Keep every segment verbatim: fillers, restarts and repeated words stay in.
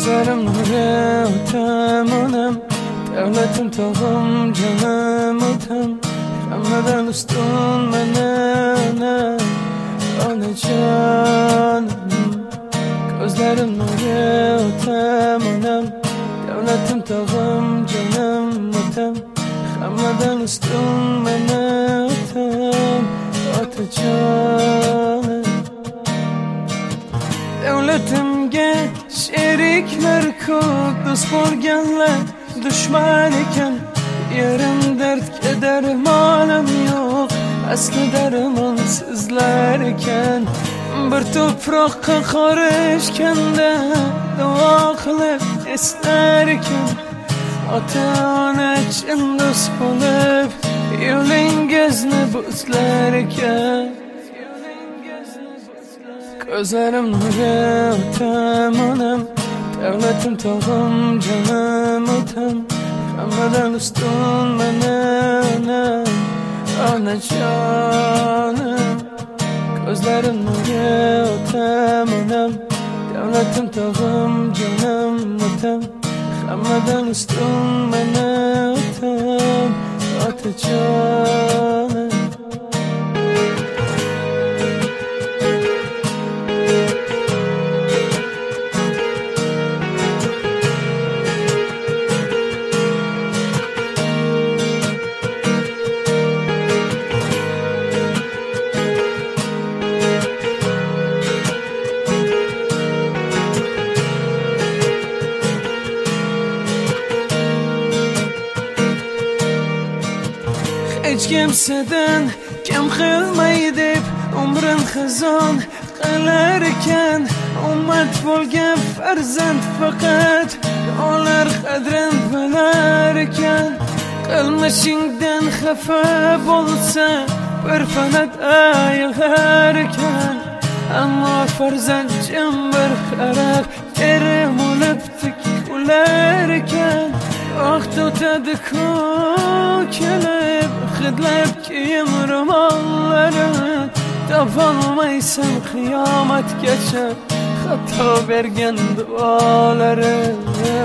Gözlerim nuru temanım, devletim tağım canım ötem. Ramazan üstün menene, ana canım. Gözlerim nuru temanım, devletim tağım canım ötem. Ramazan üstün menene ötem, ana canım. Devletimge şerikler kuduz borganlar düşman eken. Yerim dert keder malım yok, asli derman sizler eken. Bir topraqqa qarışkanda duo qilib eslarkan. Ota-ona chin do'st bo'lib yo'lingizni bo'zlarkan. Gözlerim nuru temanım, devletim tağım canım ötem. Ramazan üstün menene, ana canım. Gözlerim nuru temanım, devletim tağım canım ötem. Ramazan üstün menene ötem, ana canım. Hiç kimseden kim qilmay deb umrin xazon qilarkan. Ummat bo'lgan farzand faqat olar qadrin bilarkan. Qilmishingdan xafa bo'lsa bir fanat aylarkan. Ammo farzand jim bir qarab terim olib tik ularkan. Vaqt o'tadi ko'kilib hidlab kiyim ro'mollarini. Topolmaysan qiyomatgacha xato bergan duolarini.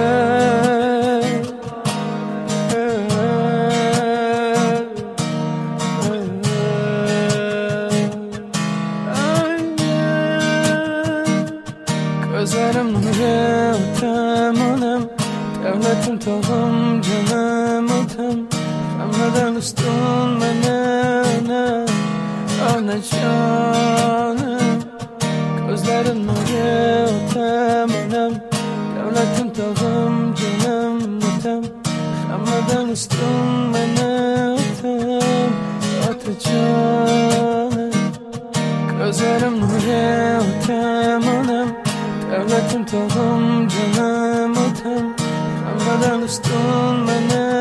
Gözlerim nuru temanım, devletim tağım canım ötem. Ramazan üstün menene, ana canım. Gözlerim nuru temanım, devletim tağım canım ötem. Ramazan üstün menene ötem, ana canım. Gözlerim nuru temanım, devletim tağım canım ötem. Ramazan üstün menene